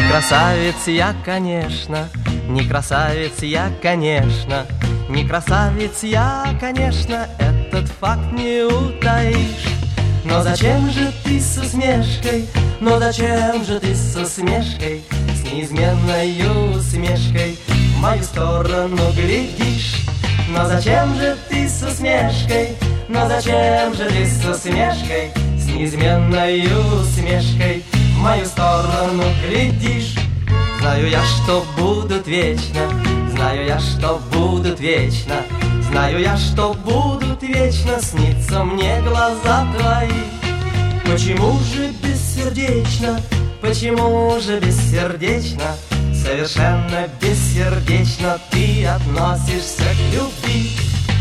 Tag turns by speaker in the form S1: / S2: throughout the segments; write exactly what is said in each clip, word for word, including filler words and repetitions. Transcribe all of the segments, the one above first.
S1: красавец я, конечно, не красавец я, конечно, не красавец я, конечно, этот факт не утаишь. Но зачем же ты с усмешкой, но зачем же ты с усмешкой, с неизменной усмешкой в мою сторону глядишь? Но зачем же ты с усмешкой, но зачем же ты с усмешкой, с неизменной усмешкой в мою сторону глядишь? Знаю я, что будут вечно, знаю я, что будут вечно, знаю я, что будут вечно сниться мне глаза твои. Почему же бессердечно, почему же бессердечно, совершенно бессердечно ты относишься к любви?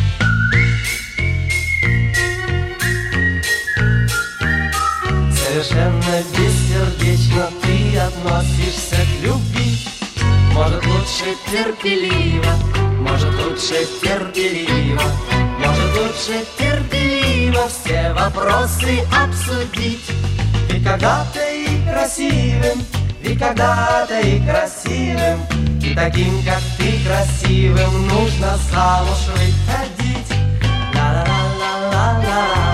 S1: Совершенно бессердечно ты относишься к любви. Может, лучше терпеливо, может, лучше терпеливо, может, лучше терпеливо все вопросы обсудить. Ведь когда-то и красивым, ведь когда-то и красивым, и таким, как ты, красивым, нужно замуж выходить. Ла-ла-ла-ла-ла-ла.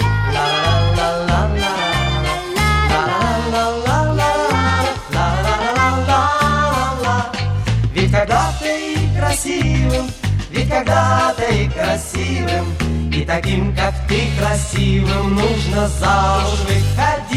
S1: Ведь когда-то и красивым, ведь когда-то и красивым, и таким, как ты, красивым, нужно замуж выходить.